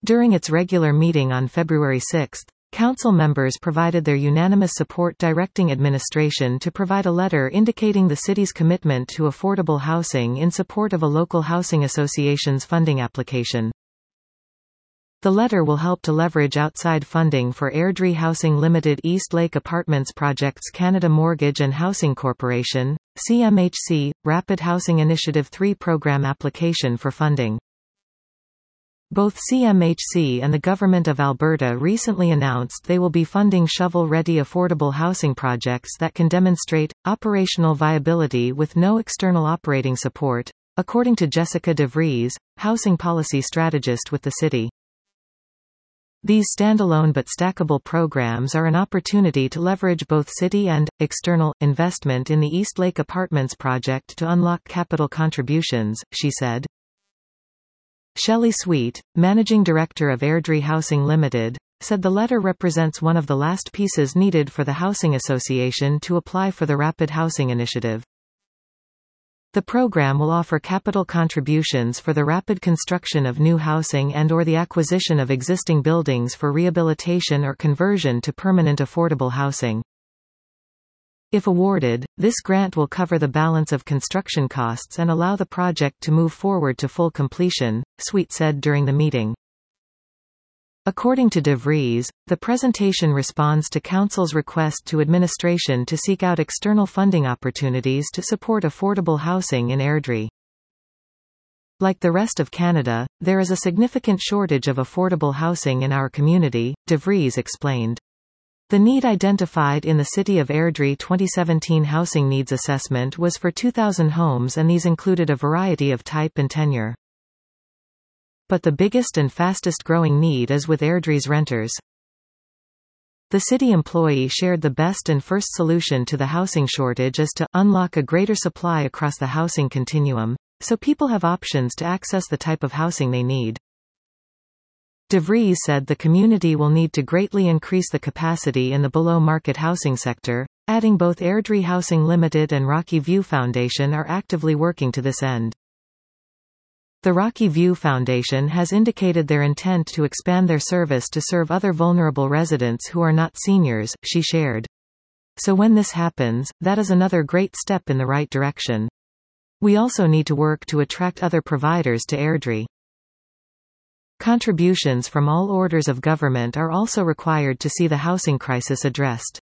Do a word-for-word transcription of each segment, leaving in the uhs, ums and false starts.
During its regular meeting on February sixth, Council members provided their unanimous support directing administration to provide a letter indicating the city's commitment to affordable housing in support of a local housing association's funding application. The letter will help to leverage outside funding for Airdrie Housing Limited East Lake Apartments Projects Canada Mortgage and Housing Corporation, C M H C, Rapid Housing Initiative three program application for funding. Both C M H C and the Government of Alberta recently announced they will be funding shovel-ready affordable housing projects that can demonstrate operational viability with no external operating support, according to Jessica DeVries, housing policy strategist with the city. These standalone but stackable programs are an opportunity to leverage both city and external investment in the East Lake Apartments project to unlock capital contributions, she said. Shelley Sweet, managing director of Airdrie Housing Limited, said the letter represents one of the last pieces needed for the Housing Association to apply for the Rapid Housing Initiative. The program will offer capital contributions for the rapid construction of new housing and or the acquisition of existing buildings for rehabilitation or conversion to permanent affordable housing. If awarded, this grant will cover the balance of construction costs and allow the project to move forward to full completion, Sweet said during the meeting. According to DeVries, the presentation responds to Council's request to administration to seek out external funding opportunities to support affordable housing in Airdrie. Like the rest of Canada, there is a significant shortage of affordable housing in our community, DeVries explained. The need identified in the City of Airdrie twenty seventeen Housing Needs Assessment was for two thousand homes, and these included a variety of type and tenure. But the biggest and fastest growing need is with Airdrie's renters. The city employee shared the best and first solution to the housing shortage is to unlock a greater supply across the housing continuum, so people have options to access the type of housing they need. DeVries said the community will need to greatly increase the capacity in the below-market housing sector, adding both Airdrie Housing Limited and Rocky View Foundation are actively working to this end. The Rocky View Foundation has indicated their intent to expand their service to serve other vulnerable residents who are not seniors, she shared. So when this happens, that is another great step in the right direction. We also need to work to attract other providers to Airdrie. Contributions from all orders of government are also required to see the housing crisis addressed.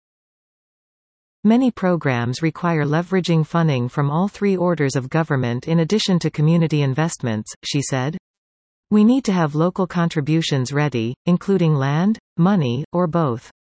Many programs require leveraging funding from all three orders of government in addition to community investments, she said. We need to have local contributions ready, including land, money, or both.